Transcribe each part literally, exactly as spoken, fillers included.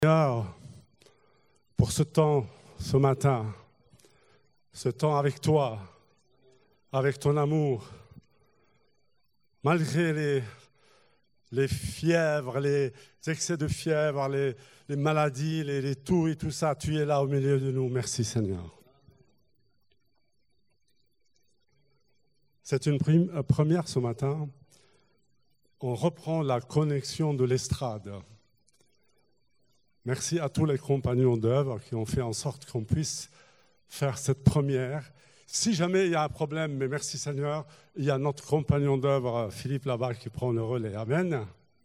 Seigneur, pour ce temps, ce matin, ce temps avec toi, avec ton amour, malgré les, les fièvres, les excès de fièvre, les, les maladies, les, les toux et tout ça, tu es là au milieu de nous. Merci Seigneur. C'est une prime, première ce matin. On reprend la connexion de l'estrade. Merci à tous les compagnons d'œuvre qui ont fait en sorte qu'on puisse faire cette première. Si jamais il y a un problème, mais merci Seigneur, il y a notre compagnon d'œuvre, Philippe là-bas, qui prend le relais. Amen.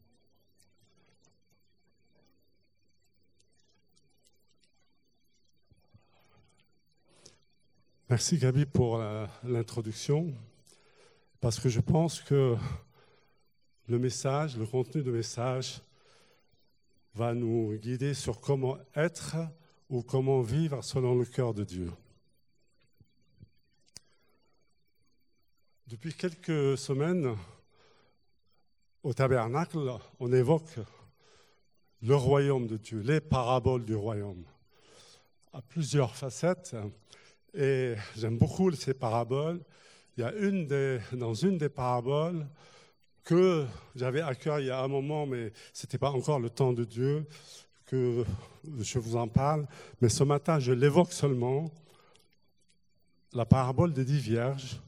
Merci Gabi pour euh, l'introduction, parce que je pense que le message, le contenu du message, va nous guider sur comment être ou comment vivre selon le cœur de Dieu. Depuis quelques semaines, au tabernacle, on évoque le royaume de Dieu, les paraboles du royaume, à plusieurs facettes. Et j'aime beaucoup ces paraboles. Il y a une des, dans une des paraboles que j'avais à cœur il y a un moment, mais ce n'était pas encore le temps de Dieu que je vous en parle. Mais ce matin, je l'évoque seulement, la parabole des dix vierges.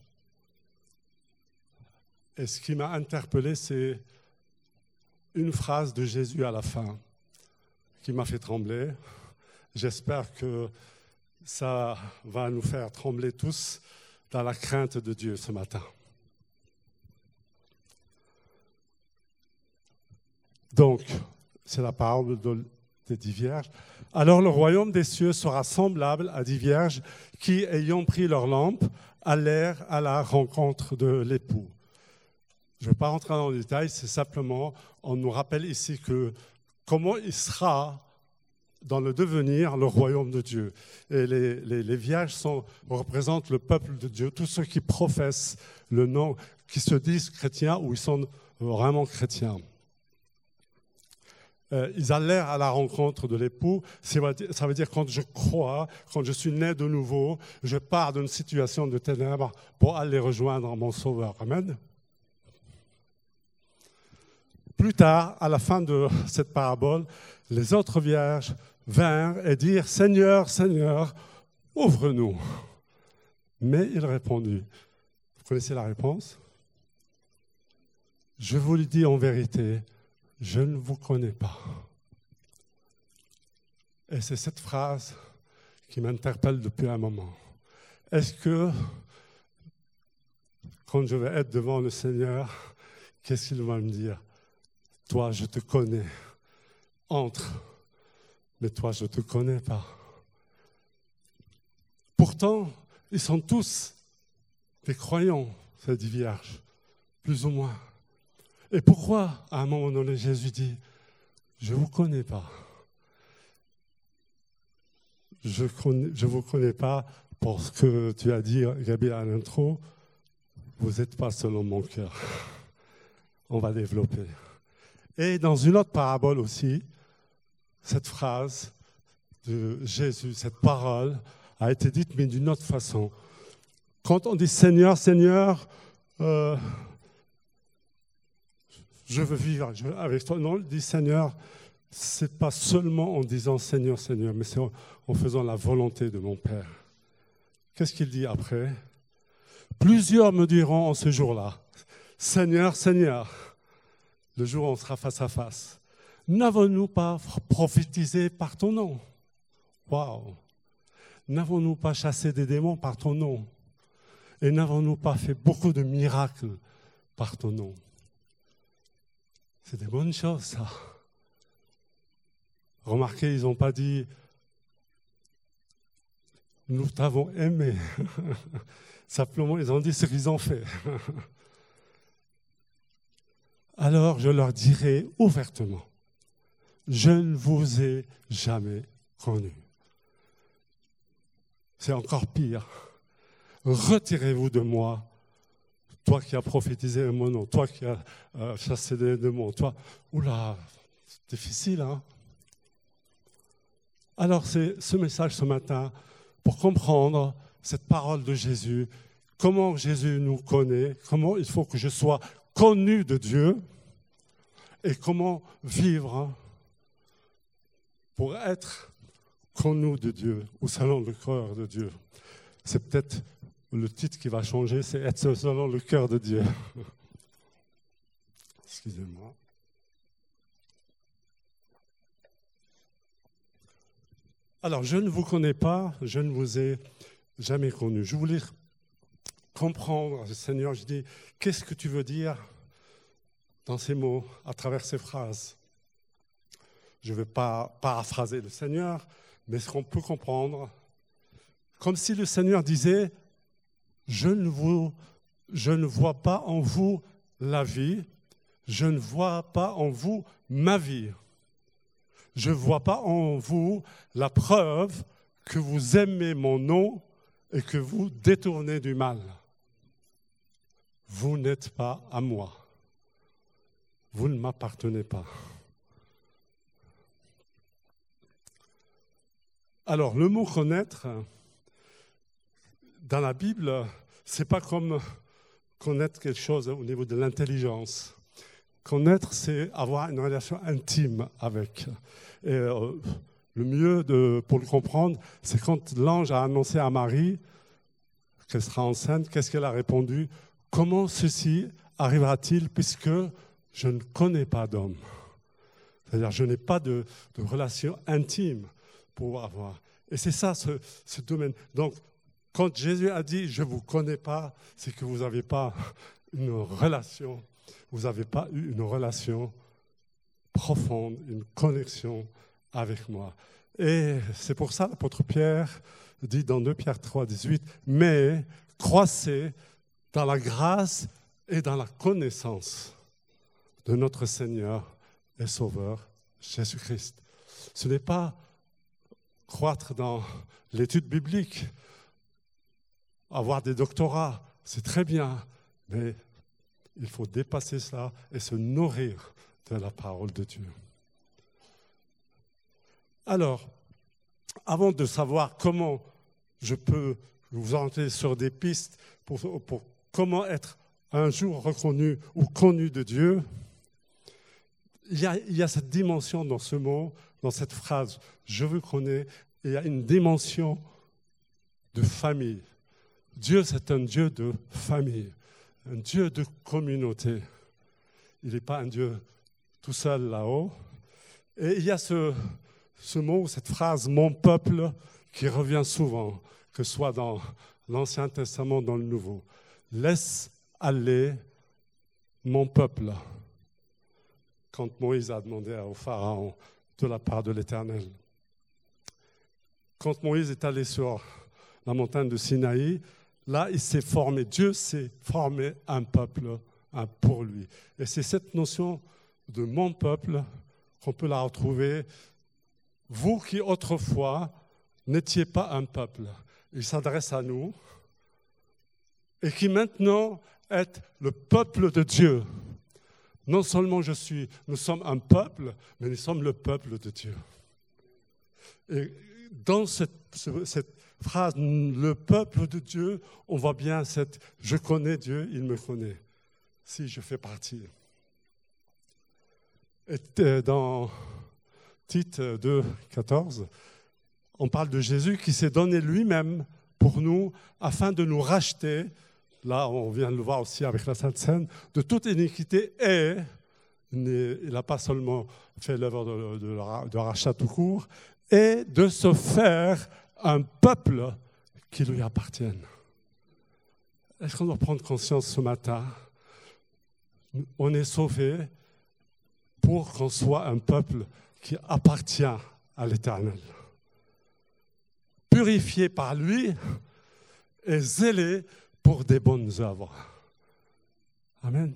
Et ce qui m'a interpellé, c'est une phrase de Jésus à la fin qui m'a fait trembler. J'espère que ça va nous faire trembler tous dans la crainte de Dieu ce matin. Donc, c'est la parole des dix vierges. Alors le royaume des cieux sera semblable à dix vierges qui, ayant pris leur lampe, allèrent à la rencontre de l'époux. Je ne vais pas rentrer dans le détail, c'est simplement, on nous rappelle ici que comment il sera dans le devenir le royaume de Dieu. Et les, les, les vierges sont, représentent le peuple de Dieu, tous ceux qui professent le nom, qui se disent chrétiens ou ils sont vraiment chrétiens. Euh, ils allèrent à la rencontre de l'époux. Ça veut dire quand je crois, quand je suis né de nouveau, je pars d'une situation de ténèbres pour aller rejoindre mon Sauveur. Amen. Plus tard, à la fin de cette parabole, les autres vierges vinrent et dirent « Seigneur, Seigneur, ouvre-nous ». Mais il répondit, vous connaissez la réponse ? « Je vous le dis en vérité, je ne vous connais pas. » Et c'est cette phrase qui m'interpelle depuis un moment. Est-ce que, quand je vais être devant le Seigneur, qu'est-ce qu'il va me dire ? Toi, je te connais. Entre, mais toi, je ne te connais pas. Pourtant, ils sont tous des croyants, ces dix vierges, plus ou moins. Et pourquoi, à un moment donné, Jésus dit, je ne vous connais pas. Je ne vous connais pas pour ce que tu as dit, Gabi, à l'intro. Vous n'êtes pas selon mon cœur. On va développer. Et dans une autre parabole aussi, cette phrase de Jésus, cette parole, a été dite, mais d'une autre façon. Quand on dit Seigneur, Seigneur, euh, je veux vivre avec toi. Non, on dit Seigneur, ce n'est pas seulement en disant Seigneur, Seigneur, mais c'est en, en faisant la volonté de mon Père. Qu'est-ce qu'il dit après ? Plusieurs me diront en ce jour-là, Seigneur, Seigneur, le jour où on sera face à face, n'avons-nous pas prophétisé par ton nom ? Waouh ! N'avons-nous pas chassé des démons par ton nom ? Et n'avons-nous pas fait beaucoup de miracles par ton nom ? C'est des bonnes choses, ça. Remarquez, ils n'ont pas dit « nous t'avons aimé ». Simplement, ils ont dit ce qu'ils ont fait. Alors je leur dirai ouvertement, je ne vous ai jamais connu. C'est encore pire. Retirez-vous de moi, toi qui as prophétisé mon nom, toi qui as euh, chassé des démons, toi. Oula, c'est difficile, hein ? Alors c'est ce message ce matin pour comprendre cette parole de Jésus, comment Jésus nous connaît, comment il faut que je sois connu de Dieu et comment vivre pour être connu de Dieu ou selon le cœur de Dieu. C'est peut-être le titre qui va changer, c'est être selon le cœur de Dieu. Excusez-moi. Alors, je ne vous connais pas, je ne vous ai jamais connu. Je voulais comprendre, Seigneur, je dis, qu'est-ce que tu veux dire dans ces mots, à travers ces phrases? Je ne vais pas paraphraser le Seigneur, mais ce qu'on peut comprendre, comme si le Seigneur disait, je ne, vous, je ne vois pas en vous la vie, je ne vois pas en vous ma vie. Je ne vois pas en vous la preuve que vous aimez mon nom et que vous détournez du mal. Vous n'êtes pas à moi. Vous ne m'appartenez pas. Alors, le mot connaître, dans la Bible, ce n'est pas comme connaître quelque chose au niveau de l'intelligence. Connaître, c'est avoir une relation intime avec. Et euh, le mieux de, pour le comprendre, c'est quand l'ange a annoncé à Marie qu'elle sera enceinte, qu'est-ce qu'elle a répondu? Comment ceci arrivera-t-il puisque je ne connais pas d'homme? C'est-à-dire, je n'ai pas de, de relation intime pour avoir. Et c'est ça, ce, ce domaine. Donc, quand Jésus a dit « je ne vous connais pas », c'est que vous n'avez pas une relation, vous n'avez pas eu une relation profonde, une connexion avec moi. Et c'est pour ça l'apôtre Pierre dit dans deux Pierre trois, dix-huit, « mais croissez dans la grâce et dans la connaissance de notre Seigneur et Sauveur Jésus-Christ. » Ce n'est pas croître dans l'étude biblique, avoir des doctorats, c'est très bien, mais il faut dépasser ça et se nourrir de la parole de Dieu. Alors, avant de savoir comment je peux vous orienter sur des pistes pour, pour comment être un jour reconnu ou connu de Dieu, il y a, il y a cette dimension dans ce mot, dans cette phrase, je vous connais, il y a une dimension de famille. Dieu, c'est un Dieu de famille, un Dieu de communauté. Il n'est pas un Dieu tout seul là-haut. Et il y a ce, ce mot, cette phrase « mon peuple » qui revient souvent, que ce soit dans l'Ancien Testament, dans le Nouveau. « Laisse aller mon peuple » quand Moïse a demandé au Pharaon de la part de l'Éternel. Quand Moïse est allé sur la montagne de Sinaï, là, il s'est formé, Dieu s'est formé un peuple un pour lui. Et c'est cette notion de mon peuple qu'on peut la retrouver. Vous qui autrefois n'étiez pas un peuple, il s'adresse à nous, et qui maintenant êtes le peuple de Dieu. Non seulement je suis, nous sommes un peuple, mais nous sommes le peuple de Dieu. Et dans cette, cette phrase, le peuple de Dieu, on voit bien cette « je connais Dieu, il me connaît », si je fais partie. Et dans Tite deux, quatorze, on parle de Jésus qui s'est donné lui-même pour nous afin de nous racheter. Là, on vient de le voir aussi avec la Sainte Seine, de toute iniquité et il n'a pas seulement fait l'œuvre de, de, de rachat tout court, et de se faire un peuple qui lui appartienne. Est-ce qu'on doit prendre conscience ce matin? On est sauvés pour qu'on soit un peuple qui appartient à l'Éternel. Purifié par lui et zélé pour des bonnes œuvres. Amen.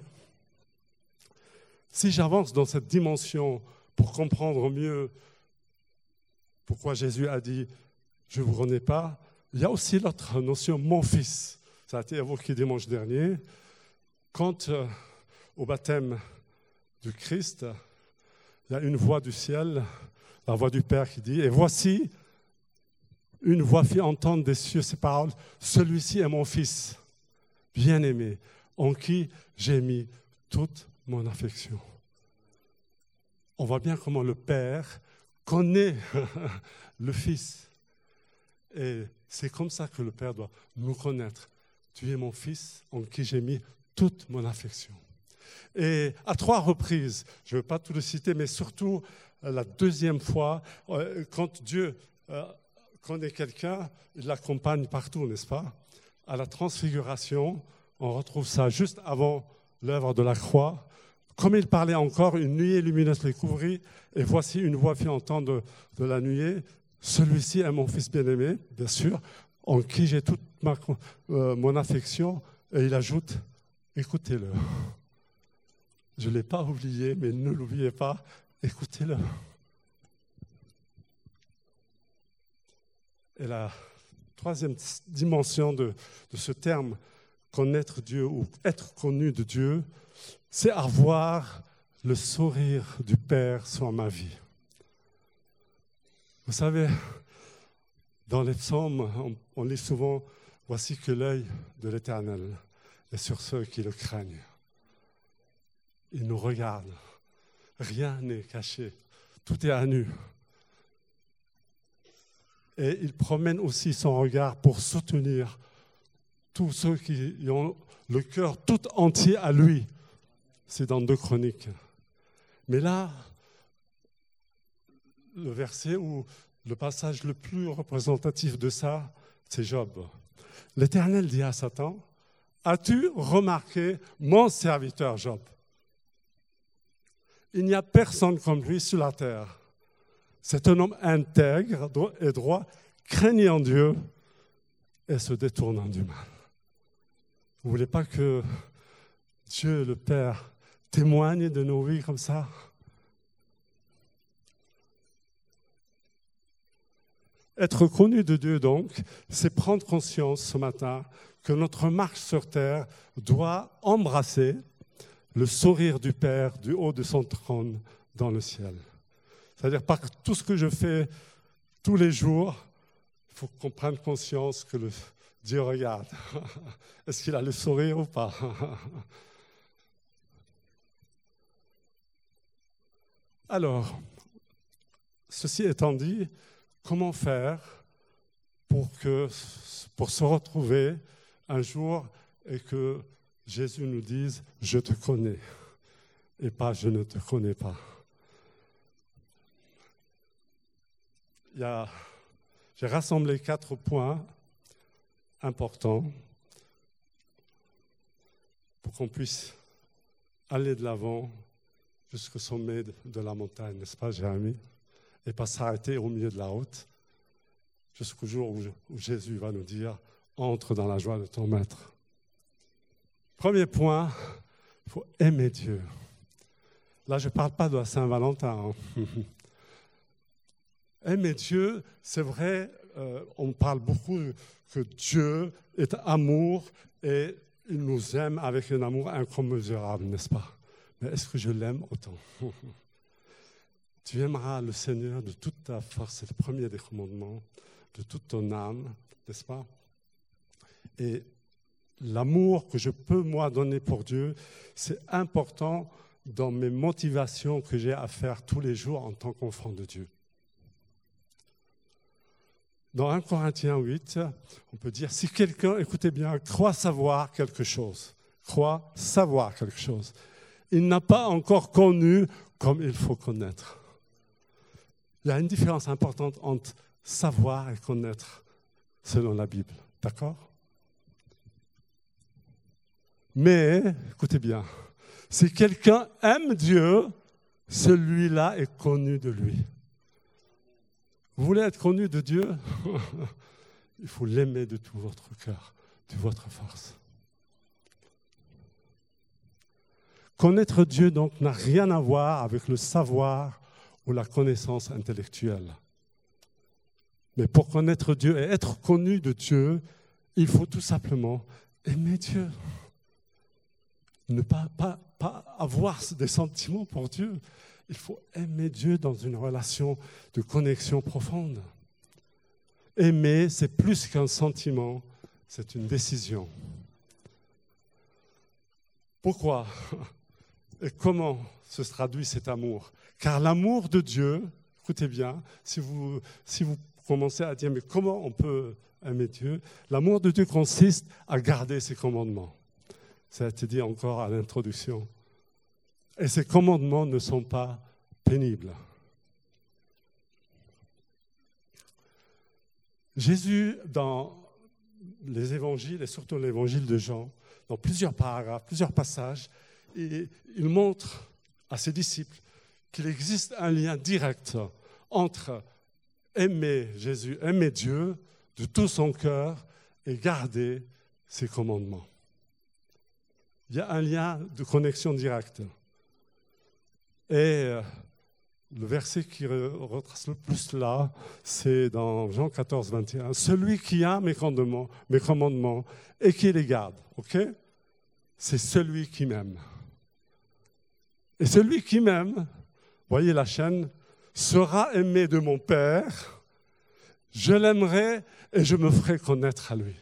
Si j'avance dans cette dimension pour comprendre mieux pourquoi Jésus a dit « je ne vous connais pas », il y a aussi l'autre notion « mon fils ». Ça a été évoqué dimanche dernier. Quand euh, au baptême du Christ, il y a une voix du ciel, la voix du Père qui dit, et voici, une voix fit entendre des cieux ces paroles, celui-ci est mon Fils, bien-aimé, en qui j'ai mis toute mon affection. On voit bien comment le Père connaît le Fils. Et c'est comme ça que le Père doit nous connaître. Tu es mon Fils en qui j'ai mis toute mon affection. Et à trois reprises, je ne veux pas tout le citer, mais surtout la deuxième fois, quand Dieu connaît quelqu'un, il l'accompagne partout, n'est-ce pas? À la transfiguration, on retrouve ça juste avant l'œuvre de la croix. Comme il parlait encore, une nuée lumineuse les couvrit, et voici une voix fit entendre de, de la nuée, celui-ci est mon Fils bien-aimé, bien sûr, en qui j'ai toute ma, euh, mon affection, et il ajoute, écoutez-le. Je ne l'ai pas oublié, mais ne l'oubliez pas, écoutez-le. Et la troisième dimension de, de ce terme, connaître Dieu ou être connu de Dieu, c'est avoir le sourire du Père sur ma vie. Vous savez, dans les psaumes, on, on lit souvent « Voici que l'œil de l'Éternel est sur ceux qui le craignent. » Il nous regarde. Rien n'est caché. Tout est à nu. Et il promène aussi son regard pour soutenir tous ceux qui ont le cœur tout entier à lui. C'est dans deux Chroniques. Mais là, le verset ou le passage le plus représentatif de ça, c'est Job. L'Éternel dit à Satan, « As-tu remarqué mon serviteur Job? Il n'y a personne comme lui sur la terre. C'est un homme intègre et droit, craignant Dieu et se détournant du mal. » Vous ne voulez pas que Dieu, le Père, témoigne de nos vies comme ça? Être connu de Dieu, donc, c'est prendre conscience ce matin que notre marche sur terre doit embrasser le sourire du Père du haut de son trône dans le ciel. C'est-à-dire, par tout ce que je fais tous les jours, il faut qu'on prenne conscience que le Dieu regarde. Est-ce qu'il a le sourire ou pas? Alors, ceci étant dit, comment faire pour, que, pour se retrouver un jour et que Jésus nous dise « Je te connais » et pas « Je ne te connais pas ». Il y a, j'ai rassemblé quatre points importants pour qu'on puisse aller de l'avant jusqu'au sommet de la montagne, n'est-ce pas, Jérémie? Et pas s'arrêter au milieu de la route jusqu'au jour où, où Jésus va nous dire « Entre dans la joie de ton maître ». Premier point, il faut aimer Dieu. Là, je ne parle pas de la Saint-Valentin. Hein. Aimer Dieu, c'est vrai, euh, on parle beaucoup que Dieu est amour et il nous aime avec un amour incommensurable, n'est-ce pas? Mais est-ce que je l'aime autant? Tu aimeras le Seigneur de toute ta force, c'est le premier des commandements, de toute ton âme, n'est-ce pas? Et l'amour que je peux, moi, donner pour Dieu, c'est important dans mes motivations que j'ai à faire tous les jours en tant qu'enfant de Dieu. Dans un Corinthiens huit, on peut dire, si quelqu'un, écoutez bien, croit savoir quelque chose, croit savoir quelque chose, il n'a pas encore connu comme il faut connaître. Il y a une différence importante entre savoir et connaître selon la Bible, d'accord? Mais, écoutez bien, si quelqu'un aime Dieu, celui-là est connu de lui. Vous voulez être connu de Dieu? Il faut l'aimer de tout votre cœur, de votre force. Connaître Dieu, donc, n'a rien à voir avec le savoir ou la connaissance intellectuelle. Mais pour connaître Dieu et être connu de Dieu, il faut tout simplement aimer Dieu. Ne pas, pas, pas avoir des sentiments pour Dieu, Il faut aimer Dieu dans une relation de connexion profonde. Aimer, c'est plus qu'un sentiment, c'est une décision. Pourquoi et comment se traduit cet amour? Car l'amour de Dieu, écoutez bien, si vous, si vous commencez à dire, mais comment on peut aimer Dieu? L'amour de Dieu consiste à garder ses commandements. Ça a été dit encore à l'introduction. Et ces commandements ne sont pas pénibles. Jésus, dans les évangiles, et surtout l'évangile de Jean, dans plusieurs paragraphes, plusieurs passages, il montre à ses disciples qu'il existe un lien direct entre aimer Jésus, aimer Dieu de tout son cœur et garder ses commandements. Il y a un lien de connexion directe. Et le verset qui retrace le plus là, c'est dans Jean quatorze, vingt et un. Celui qui a mes commandements, mes commandements et qui les garde, ok? C'est celui qui m'aime. Et celui qui m'aime, voyez la chaîne, sera aimé de mon Père, je l'aimerai et je me ferai connaître à lui.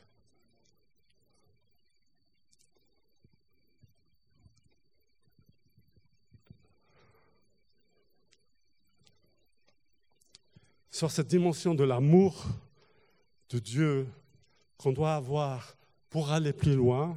Sur cette dimension de l'amour de Dieu qu'on doit avoir pour aller plus loin,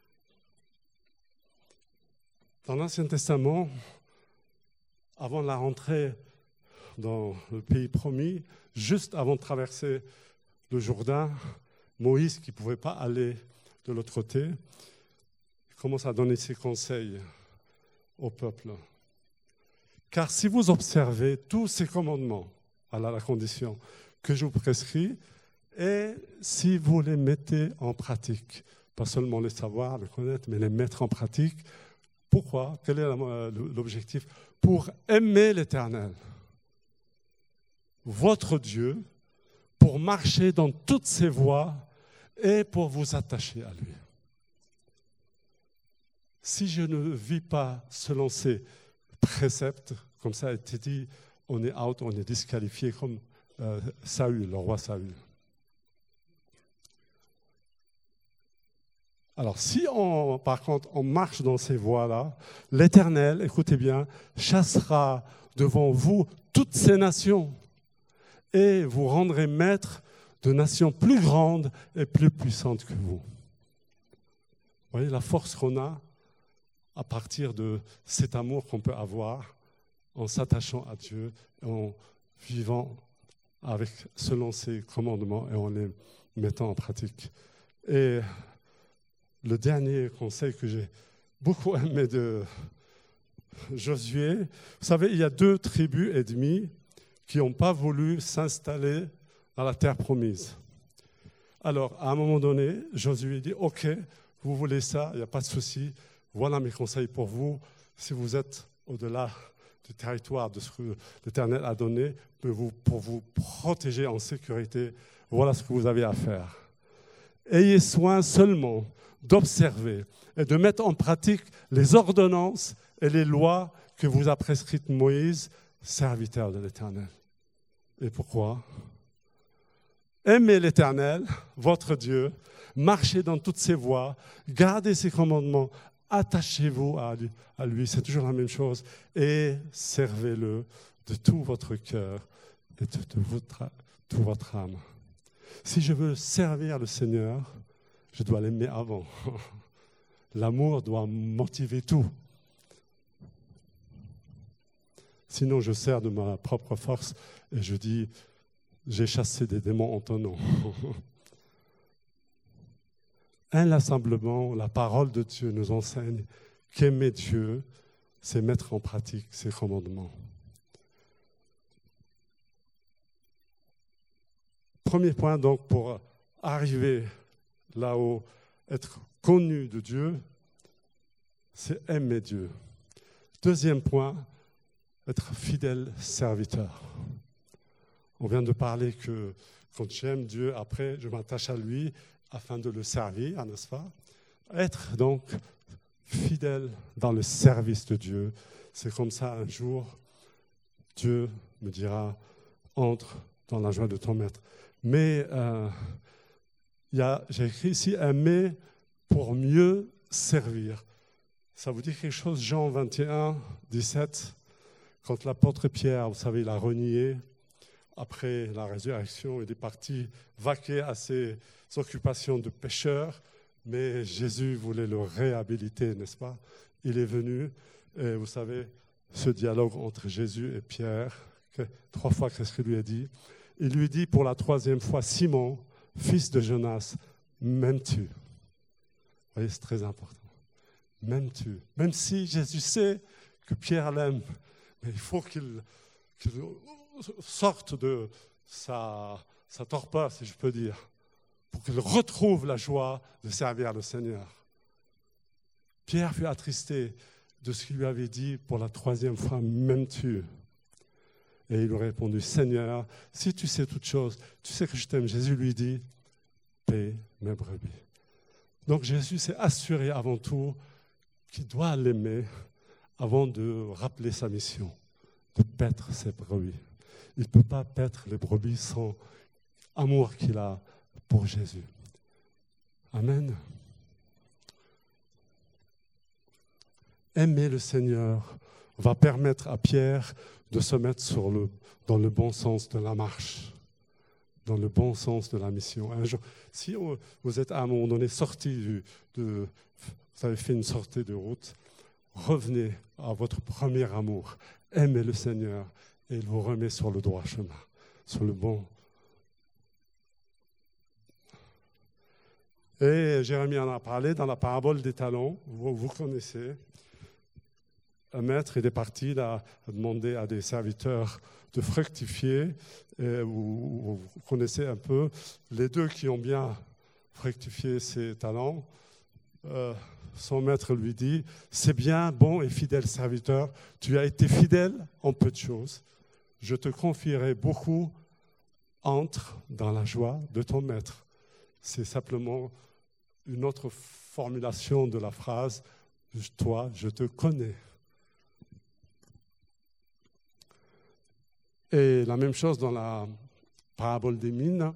dans l'Ancien Testament, avant la rentrée dans le pays promis, juste avant de traverser le Jourdain, Moïse, qui ne pouvait pas aller de l'autre côté, il commence à donner ses conseils au peuple. Car si vous observez tous ces commandements, voilà la condition que je vous prescris, et si vous les mettez en pratique, pas seulement les savoir, les connaître, mais les mettre en pratique. Pourquoi? Quel est l'objectif? Pour aimer l'Éternel, votre Dieu, pour marcher dans toutes ses voies et pour vous attacher à lui. Si je ne vis pas selon ces préceptes, comme ça a été dit, on est out, on est disqualifié comme euh, Saül, le roi Saül. Alors, si on, par contre, on marche dans ces voies-là, l'Éternel, écoutez bien, chassera devant vous toutes ces nations et vous rendrez maître de nations plus grandes et plus puissantes que vous. Vous voyez la force qu'on a à partir de cet amour qu'on peut avoir en s'attachant à Dieu, en vivant avec, selon ses commandements et en les mettant en pratique. Et le dernier conseil que j'ai beaucoup aimé de Josué, vous savez, il y a deux tribus ennemies qui n'ont pas voulu s'installer dans la terre promise. Alors, à un moment donné, Josué dit, « Ok, vous voulez ça, il n'y a pas de souci, voilà mes conseils pour vous. Si vous êtes au-delà du territoire de ce que l'Éternel a donné, pour vous protéger en sécurité, voilà ce que vous avez à faire. Ayez soin seulement d'observer et de mettre en pratique les ordonnances et les lois que vous a prescrites Moïse, serviteur de l'Éternel. » Et pourquoi? Aimez l'Éternel, votre Dieu, marchez dans toutes ses voies, gardez ses commandements, attachez-vous à lui, à lui, c'est toujours la même chose, et servez-le de tout votre cœur et de, de votre, toute votre âme. Si je veux servir le Seigneur, je dois l'aimer avant. L'amour doit motiver tout. Sinon, je sers de ma propre force et je dis, j'ai chassé des démons en ton nom. Inlassablement, la parole de Dieu nous enseigne qu'aimer Dieu, c'est mettre en pratique ses commandements. Premier point, donc, pour arriver là-haut, être connu de Dieu, c'est aimer Dieu. Deuxième point, être fidèle serviteur. On vient de parler que quand j'aime Dieu, après, je m'attache à lui afin de le servir, n'est-ce pas? Être donc fidèle dans le service de Dieu. C'est comme ça, un jour, Dieu me dira, entre dans la joie de ton maître. Mais euh, y a, j'ai écrit ici un mais pour mieux servir. Ça vous dit quelque chose, Jean vingt et un, dix-sept, quand l'apôtre Pierre, vous savez, il a renié, après la résurrection, il est parti vaquer à ses occupations de pêcheur, mais Jésus voulait le réhabiliter, n'est-ce pas? Il est venu, et vous savez, ce dialogue entre Jésus et Pierre, que, trois fois, qu'est-ce qu'il lui a dit? Il lui dit pour la troisième fois, Simon, fils de Jonas, m'aimes-tu? Vous voyez, c'est très important. M'aimes-tu? Même si Jésus sait que Pierre l'aime, mais il faut qu'il, qu'il sorte de sa, sa torpeur, si je peux dire, pour qu'il retrouve la joie de servir le Seigneur. Pierre fut attristé de ce qu'il lui avait dit pour la troisième fois, m'aimes-tu? Et il lui a répondu, Seigneur, si tu sais toutes choses, tu sais que je t'aime. Jésus lui dit, paie mes brebis. Donc Jésus s'est assuré avant tout qu'il doit l'aimer avant de rappeler sa mission, de paître ses brebis. Il ne peut pas paître les brebis sans amour qu'il a pour Jésus. Amen. Aimer le Seigneur va permettre à Pierre de se mettre sur le, dans le bon sens de la marche, dans le bon sens de la mission. Un jour, si vous êtes à un moment donné sorti, du, de, vous avez fait une sortie de route, revenez à votre premier amour, aimez le Seigneur et il vous remet sur le droit chemin, sur le bon. Et Jérémie en a parlé dans la parabole des talents, vous, vous connaissez. Un maître, il est parti là, à demander à des serviteurs de fructifier. Et vous, vous connaissez un peu les deux qui ont bien fructifié ses talents. Euh, son maître lui dit, c'est bien, bon et fidèle serviteur, tu as été fidèle en peu de choses. Je te confierai beaucoup, entre dans la joie de ton maître. C'est simplement une autre formulation de la phrase, toi, je te connais. Et la même chose dans la parabole des mines,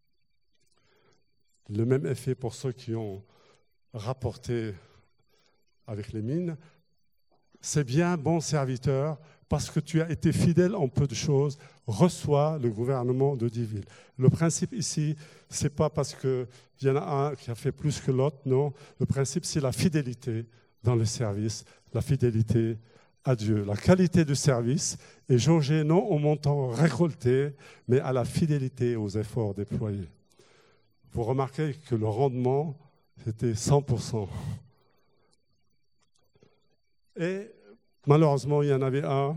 le même effet pour ceux qui ont rapporté avec les mines. C'est bien, bon serviteur, parce que tu as été fidèle en peu de choses, reçois le gouvernement de dix villes. Le principe ici, ce n'est pas parce qu'il y en a un qui a fait plus que l'autre, non. Le principe, c'est la fidélité dans le service, la fidélité à Dieu. La qualité du service est jaugée non au montant récolté, mais à la fidélité aux efforts déployés. Vous remarquez que le rendement, c'était cent pour cent. Et malheureusement, il y en avait un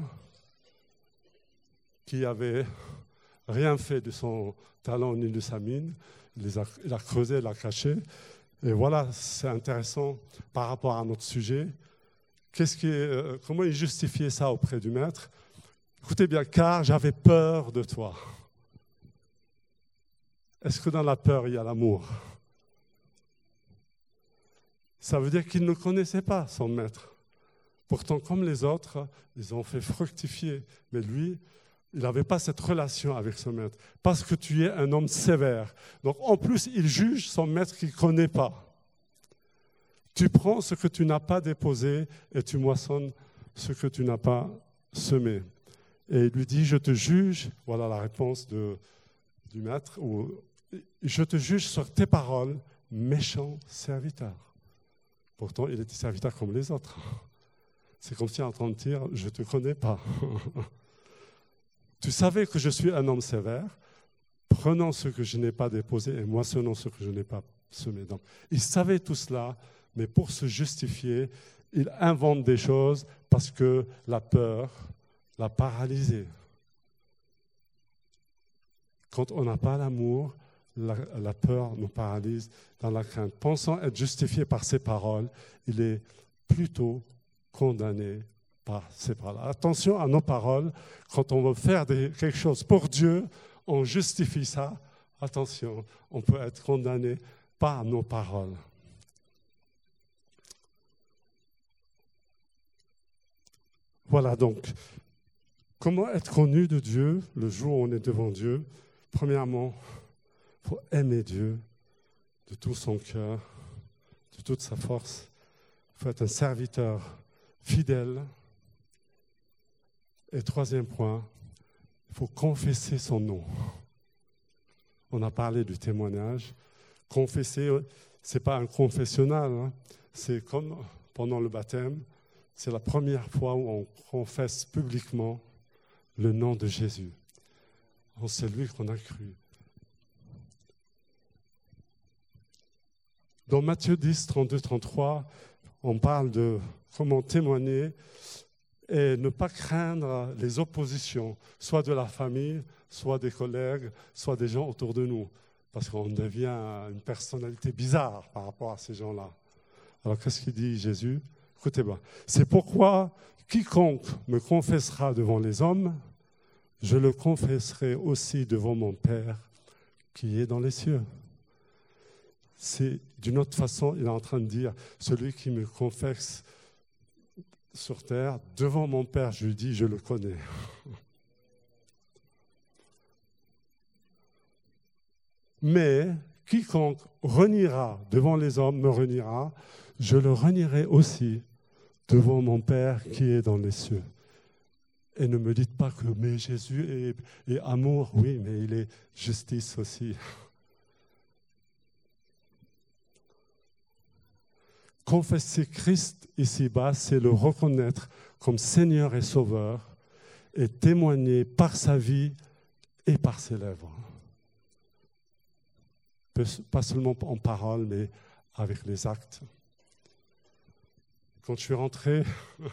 qui avait rien fait de son talent ni de sa mine. Il, les a, il a creusé, il a caché. Et voilà, c'est intéressant par rapport à notre sujet. Qu'est-ce qui, euh, comment il justifiait ça auprès du maître? Écoutez bien, car j'avais peur de toi. Est-ce que dans la peur, il y a l'amour? Ça veut dire qu'il ne connaissait pas son maître. Pourtant, comme les autres, ils ont fait fructifier. Mais lui, il n'avait pas cette relation avec son maître. Parce que tu es un homme sévère. Donc, en plus, il juge son maître qu'il ne connaît pas. Tu prends ce que tu n'as pas déposé et tu moissonnes ce que tu n'as pas semé. Et il lui dit, je te juge, voilà la réponse de, du maître, ou, je te juge sur tes paroles, méchant serviteur. Pourtant, il était serviteur comme les autres. C'est comme si en train de dire, je ne te connais pas. Tu savais que je suis un homme sévère, prenons ce que je n'ai pas déposé et moissonnons ce que je n'ai pas semé. Donc, il savait tout cela, mais pour se justifier, il invente des choses parce que la peur l'a paralysé. Quand on n'a pas l'amour, la, la peur nous paralyse dans la crainte. Pensant être justifié par ses paroles, il est plutôt condamné par ses paroles. Attention à nos paroles. Quand on veut faire des, quelque chose pour Dieu, on justifie ça. Attention, on peut être condamné par nos paroles. Voilà donc, Comment être connu de Dieu le jour où on est devant Dieu? Premièrement, il faut aimer Dieu de tout son cœur, de toute sa force. Il faut être un serviteur fidèle. Et troisième point, il faut confesser son nom. On a parlé du témoignage. Confesser, ce n'est pas un confessionnal, hein. C'est comme pendant le baptême, c'est la première fois où on confesse publiquement le nom de Jésus, en celui qu'on a cru. Dans Matthieu dix, trente-deux, trente-trois, on parle de comment témoigner et ne pas craindre les oppositions, soit de la famille, soit des collègues, soit des gens autour de nous, parce qu'on devient une personnalité bizarre par rapport à ces gens-là. Alors qu'est-ce qu'il dit Jésus? Écoutez bien, c'est pourquoi quiconque me confessera devant les hommes, je le confesserai aussi devant mon Père qui est dans les cieux. C'est d'une autre façon, il est en train de dire, celui qui me confesse sur terre, devant mon Père, je lui dis, je le connais. Mais quiconque reniera devant les hommes, me reniera, je le renierai aussi devant mon Père qui est dans les cieux. Et ne me dites pas que mais Jésus est, est amour, oui, mais il est justice aussi. Confesser Christ ici-bas, c'est le reconnaître comme Seigneur et Sauveur et témoigner par sa vie et par ses lèvres. Pas seulement en parole, mais avec les actes. Quand je suis rentré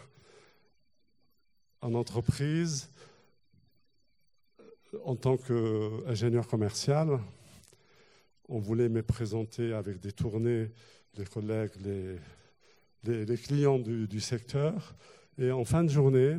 en entreprise, en tant qu'ingénieur commercial, on voulait me présenter avec des tournées, les collègues, les, les, les clients du, du secteur. Et en fin de journée,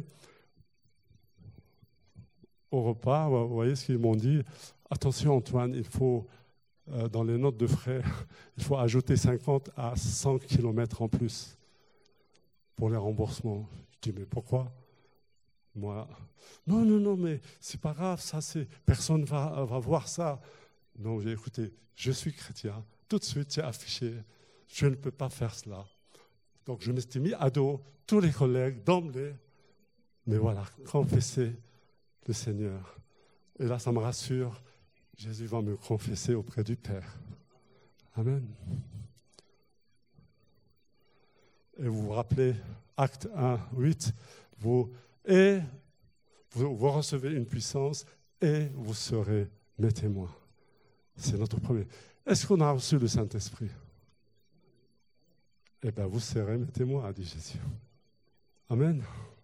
au repas, vous voyez ce qu'ils m'ont dit, attention Antoine, il faut, euh, dans les notes de frais, il faut ajouter cinquante à cent kilomètres en plus pour les remboursements. Je dis, mais pourquoi? Moi, non, non, non, mais c'est pas grave, ça, c'est, personne ne va, va voir ça. Non, j'ai écouté, je suis chrétien, tout de suite, j'ai affiché, je ne peux pas faire cela. Donc, je me suis mis à dos tous les collègues d'emblée, mais voilà, confesser le Seigneur. Et là, ça me rassure, Jésus va me confesser auprès du Père. Amen. Et vous vous rappelez, Acte un, huit, vous, et vous, vous recevez une puissance et vous serez mes témoins. C'est notre premier. Est-ce qu'on a reçu le Saint-Esprit? Eh bien, vous serez mes témoins, a dit Jésus. Amen.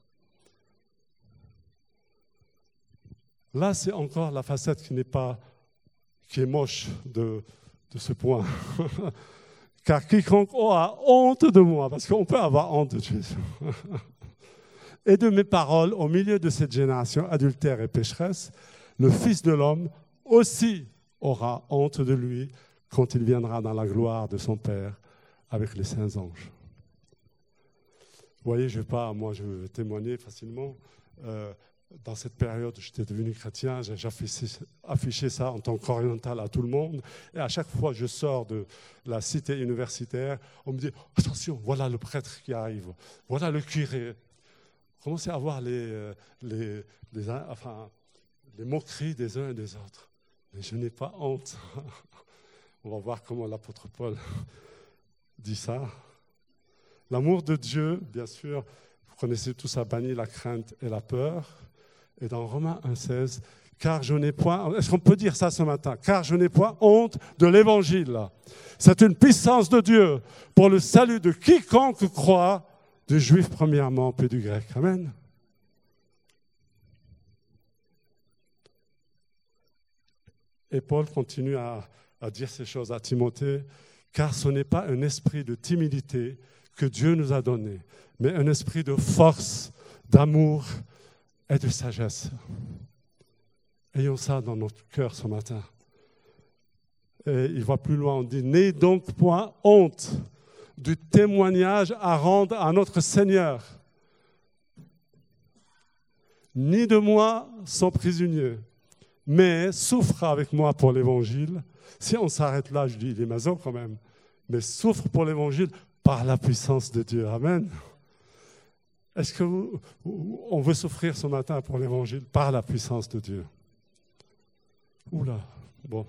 Là, c'est encore la facette qui n'est pas, qui est moche de, de ce point. Car quiconque aura honte de moi, parce qu'on peut avoir honte de Jésus, et de mes paroles au milieu de cette génération adultère et pécheresse, le Fils de l'homme aussi aura honte de lui quand il viendra dans la gloire de son Père avec les saints anges. Vous voyez, je ne vais pas, moi je vais témoigner facilement. Euh, dans cette période, j'étais devenu chrétien, j'ai affiché, affiché ça en tant qu'oriental à tout le monde. Et à chaque fois que je sors de la cité universitaire, on me dit « Attention, voilà le prêtre qui arrive, voilà le curé ». Commencez à voir les, les, les, enfin, les moqueries des uns et des autres. Mais je n'ai pas honte. On va voir comment l'apôtre Paul dit ça. L'amour de Dieu, bien sûr, vous connaissez tous, a banni la crainte et la peur. Et dans Romains un seize, car je n'ai point, est-ce qu'on peut dire ça ce matin? Car je n'ai point honte de l'évangile. C'est une puissance de Dieu pour le salut de quiconque croit, du juif premièrement, puis du grec. Amen. Et Paul continue à, à dire ces choses à Timothée, car ce n'est pas un esprit de timidité que Dieu nous a donné, mais un esprit de force, d'amour et de sagesse. Ayons ça dans notre cœur ce matin. Et il va plus loin, on dit, n'ayez donc point honte du témoignage à rendre à notre Seigneur. ni de moi sont prisonniers, mais souffre avec moi pour l'évangile. Si on s'arrête là, je dis, il est maso quand même, mais souffre pour l'évangile par la puissance de Dieu. Amen. Est-ce qu'on veut souffrir ce matin pour l'évangile par la puissance de Dieu? Oula, bon.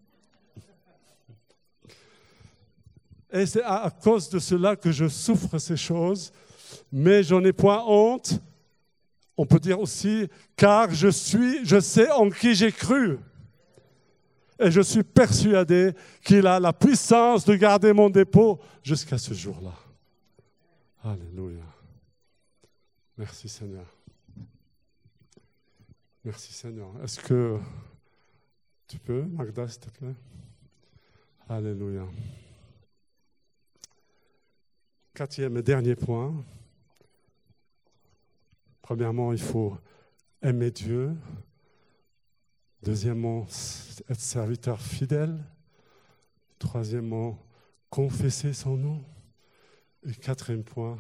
Et c'est à cause de cela que je souffre ces choses, mais j'en ai point honte. On peut dire aussi, car je suis, je sais en qui j'ai cru. Et je suis persuadé qu'il a la puissance de garder mon dépôt jusqu'à ce jour-là. Alléluia. Merci Seigneur. Merci Seigneur. Est-ce que tu peux, Magda, s'il te plaît? Alléluia. Quatrième et dernier point. Premièrement, il faut aimer Dieu. Deuxièmement, être serviteur fidèle. Troisièmement, confesser son nom. Et quatrième point,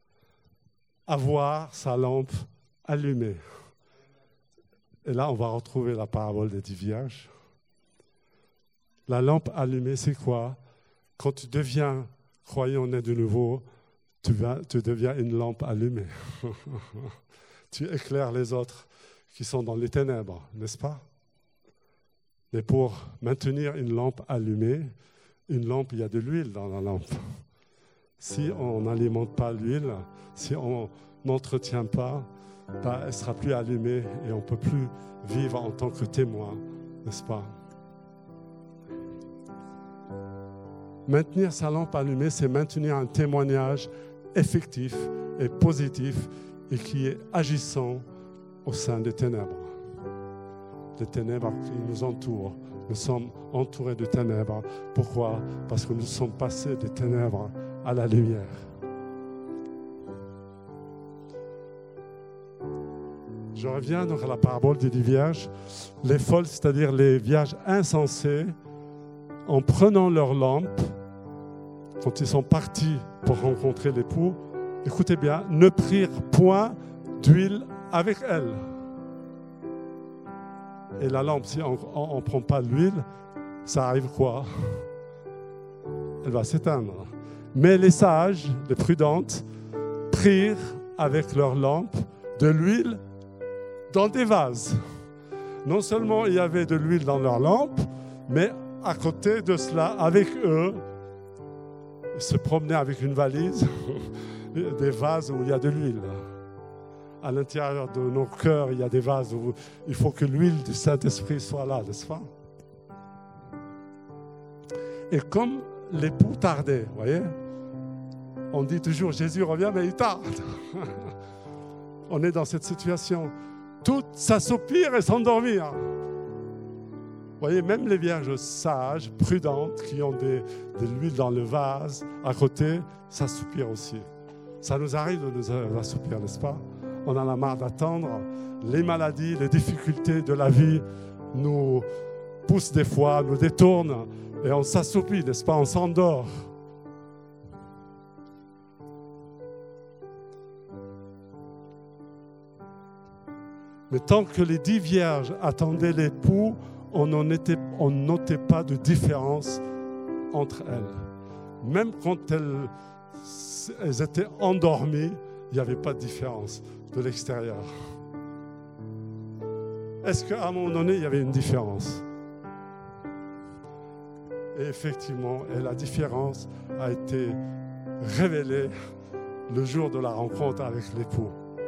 avoir sa lampe allumée. Et là, on va retrouver la parabole des dix vierges. La lampe allumée, c'est quoi? Quand tu deviens croyant né de nouveau, tu, vas, tu deviens une lampe allumée. Tu éclaires les autres qui sont dans les ténèbres, n'est-ce pas? Mais pour maintenir une lampe allumée, une lampe, il y a de l'huile dans la lampe. Si on n'alimente pas l'huile, si on n'entretient pas, bah, elle ne sera plus allumée et on ne peut plus vivre en tant que témoin, n'est-ce pas? Maintenir sa lampe allumée, c'est maintenir un témoignage effectif et positif et qui est agissant au sein des ténèbres. Les ténèbres qui nous entourent. Nous sommes entourés de ténèbres. Pourquoi? Parce que nous sommes passés des ténèbres à la lumière. Je reviens donc à la parabole des dix vierges. Les folles, c'est-à-dire les vierges insensées, en prenant leur lampe, quand ils sont partis pour rencontrer l'époux, écoutez bien, ne prirent point d'huile avec elles. Et la lampe, si on ne prend pas l'huile, ça arrive quoi? Elle va s'éteindre. Mais les sages, les prudentes, prirent avec leur lampe de l'huile dans des vases. Non seulement il y avait de l'huile dans leur lampe, mais à côté de cela, avec eux, ils se promenaient avec une valise, des vases où il y a de l'huile. À l'intérieur de nos cœurs, il y a des vases où il faut que l'huile du Saint-Esprit soit là, n'est-ce pas? Et comme l'époux tardait, vous voyez, on dit toujours Jésus revient, mais il tarde. On est dans cette situation. Tout s'assoupir et s'endormir. Vous voyez, même les vierges sages, prudentes, qui ont des, de l'huile dans le vase à côté, s'assoupirent aussi. Ça nous arrive de nous assoupir, n'est-ce pas? On en a marre d'attendre. Les maladies, les difficultés de la vie nous poussent des fois, nous détournent et on s'assoupit, n'est-ce pas? On s'endort. Mais tant que les dix vierges attendaient l'époux, on ne notait pas de différence entre elles. Même quand elles, elles étaient endormies, il n'y avait pas de différence de l'extérieur. Est-ce qu'à un moment donné, il y avait une différence? Et effectivement, et la différence a été révélée le jour de la rencontre avec l'époux.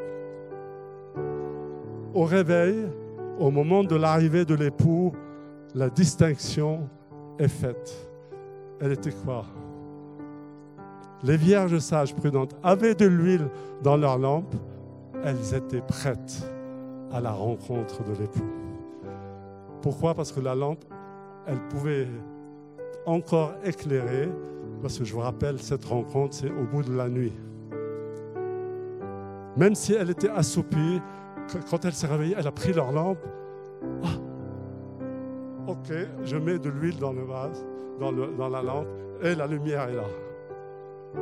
Au réveil, au moment de l'arrivée de l'époux, la distinction est faite. Elle était quoi? Les vierges sages prudentes avaient de l'huile dans leur lampe. Elles étaient prêtes à la rencontre de l'époux. Pourquoi? Parce que la lampe, elle pouvait encore éclairer, parce que je vous rappelle, cette rencontre, c'est au bout de la nuit. Même si elle était assoupie, quand elle s'est réveillée, elle a pris leur lampe. Ah, ok, je mets de l'huile dans le vase, dans, le, dans la lampe, et la lumière est là.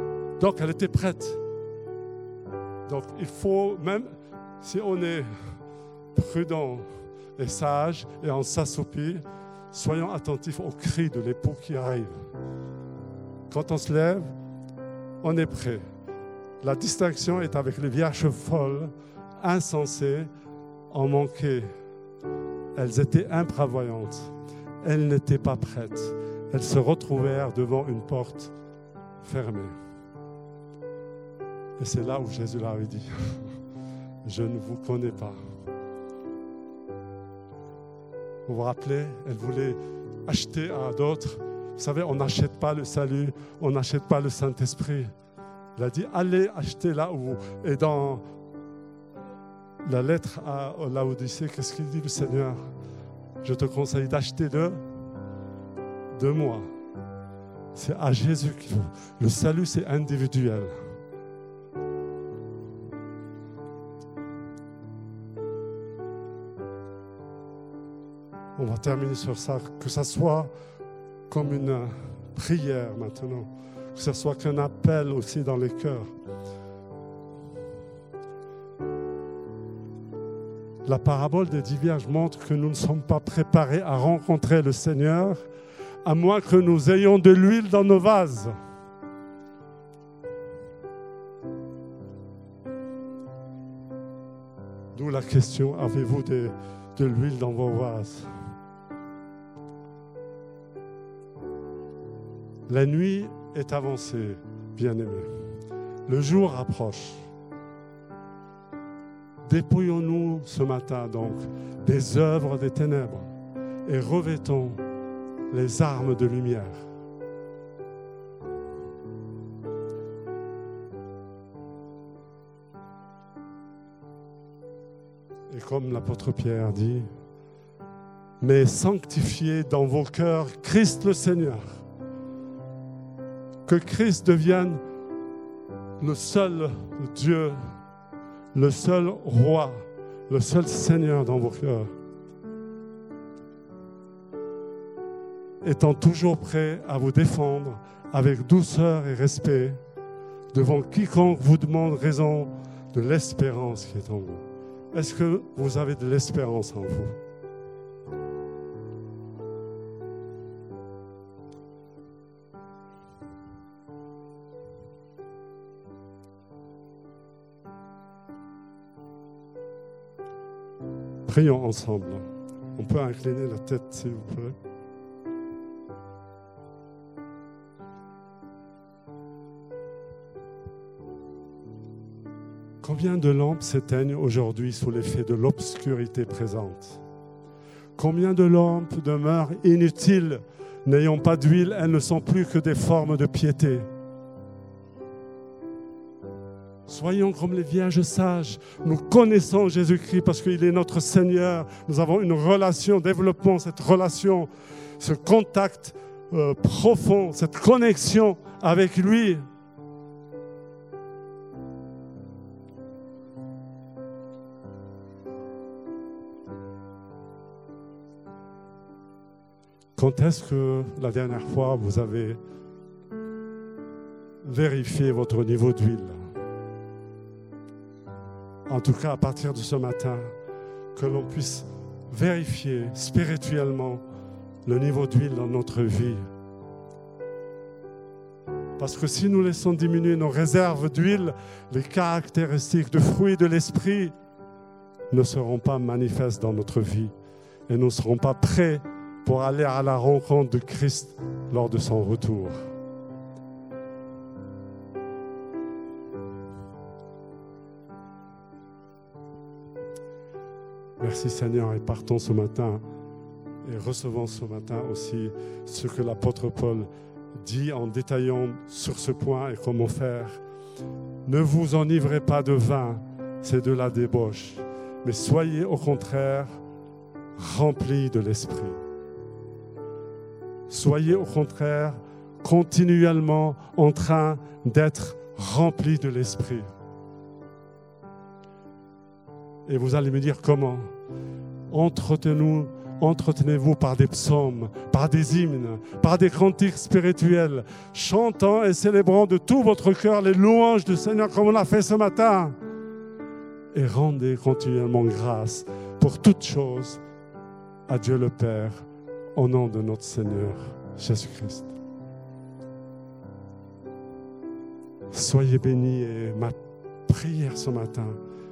Donc, elle était prête. Donc, il faut, même si on est prudents et sages, et on s'assoupit, soyons attentifs aux cris de l'époux qui arrive. Quand on se lève, on est prêt. La distinction est avec les vierges folles, insensées, en manquaient. Elles étaient imprévoyantes. Elles n'étaient pas prêtes. Elles se retrouvèrent devant une porte fermée. Et c'est là où Jésus leur avait dit, « Je ne vous connais pas. » Vous vous rappelez, elle voulait acheter à d'autres. Vous savez, on n'achète pas le salut, on n'achète pas le Saint-Esprit. Il a dit, allez acheter là où... Et dans la lettre à Laodicée, qu'est-ce qu'il dit le Seigneur? Je te conseille d'acheter de, de moi. C'est à Jésus qu'il faut. Le salut, c'est individuel. On va terminer sur ça, que ça soit comme une prière maintenant, que ce soit qu'un appel aussi dans les cœurs. La parabole des dix vierges montre que nous ne sommes pas préparés à rencontrer le Seigneur, à moins que nous ayons de l'huile dans nos vases. D'où la question, avez-vous de, de l'huile dans vos vases? La nuit est avancée, bien-aimés. Le jour approche. Dépouillons-nous ce matin donc des œuvres des ténèbres et revêtons les armes de lumière. Et comme l'apôtre Pierre dit, mais sanctifiez dans vos cœurs Christ le Seigneur. Que Christ devienne le seul Dieu, le seul roi, le seul Seigneur dans vos cœurs. Étant toujours prêt à vous défendre avec douceur et respect devant quiconque vous demande raison de l'espérance qui est en vous. Est-ce que vous avez de l'espérance en vous? Prions ensemble. On peut incliner la tête, s'il vous plaît. Combien de lampes s'éteignent aujourd'hui sous l'effet de l'obscurité présente? Combien de lampes demeurent inutiles, n'ayant pas d'huile, elles ne sont plus que des formes de piété? Soyons comme les vierges sages. Nous connaissons Jésus-Christ parce qu'il est notre Seigneur. Nous avons une relation, développons cette relation, ce contact euh, profond, cette connexion avec lui. Quand est-ce que la dernière fois vous avez vérifié votre niveau d'huile? En tout cas, à partir de ce matin, que l'on puisse vérifier spirituellement le niveau d'huile dans notre vie. Parce que si nous laissons diminuer nos réserves d'huile, les caractéristiques de fruits de l'esprit ne seront pas manifestes dans notre vie et nous ne serons pas prêts pour aller à la rencontre de Christ lors de son retour. Merci Seigneur, et partons ce matin et recevons ce matin aussi ce que l'apôtre Paul dit en détaillant sur ce point et comment faire. Ne vous enivrez pas de vin, c'est de la débauche, mais soyez au contraire remplis de l'esprit. Soyez au contraire continuellement en train d'être remplis de l'esprit. Et vous allez me dire comment? Entretenez-vous, entretenez-vous par des psaumes, par des hymnes, par des cantiques spirituels, chantant et célébrant de tout votre cœur les louanges du Seigneur comme on l'a fait ce matin. Et rendez continuellement grâce pour toutes choses à Dieu le Père, au nom de notre Seigneur Jésus-Christ. Soyez bénis et ma prière ce matin,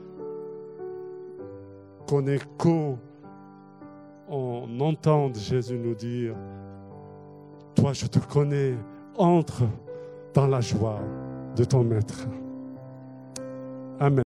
qu'on écho, on entende Jésus nous dire, toi je te connais, entre dans la joie de ton Maître. Amen.